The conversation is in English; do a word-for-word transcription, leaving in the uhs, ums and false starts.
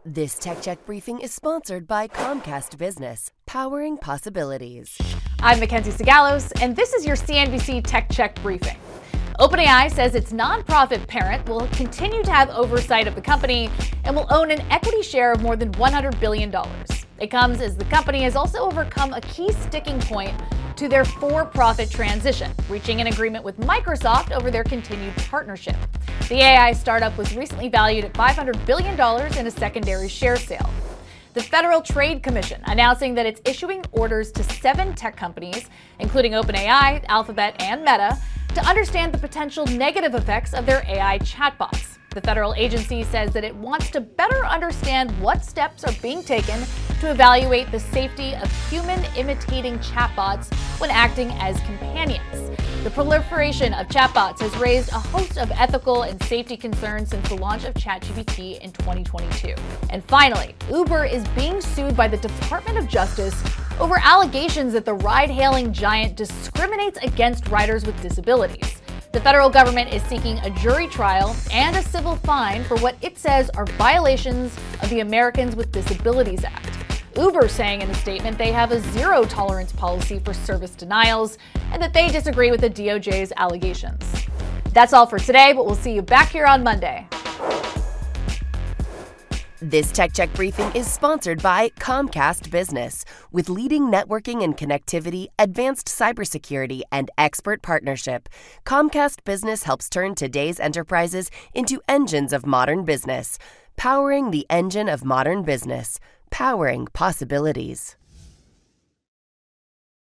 This Tech Check briefing is sponsored by Comcast Business, powering possibilities. I'm Mackenzie Sigalos, and this is your C N B C Tech Check briefing. OpenAI says its nonprofit parent will continue to have oversight of the company and will own an equity share of more than one hundred billion dollars. It comes as the company has also overcome a key sticking point to their for-profit transition, reaching an agreement with Microsoft over their continued partnership. The A I startup was recently valued at five hundred billion dollars in a secondary share sale. The Federal Trade Commission announcing that it's issuing orders to seven tech companies, including OpenAI, Alphabet, and Meta, to understand the potential negative effects of their A I chatbots. The federal agency says that it wants to better understand what steps are being taken to evaluate the safety of human-imitating chatbots when acting as companions. The proliferation of chatbots has raised a host of ethical and safety concerns since the launch of ChatGPT in twenty twenty-two. And finally, Uber is being sued by the Department of Justice over allegations that the ride-hailing giant discriminates against riders with disabilities. The federal government is seeking a jury trial and a civil fine for what it says are violations of the Americans with Disabilities Act. Uber saying in a statement they have a zero-tolerance policy for service denials and that they disagree with the D O J's allegations. That's all for today, but we'll see you back here on Monday. This Tech Check briefing is sponsored by Comcast Business. With leading networking and connectivity, advanced cybersecurity, and expert partnership, Comcast Business helps turn today's enterprises into engines of modern business. Powering the engine of modern business. Powering possibilities.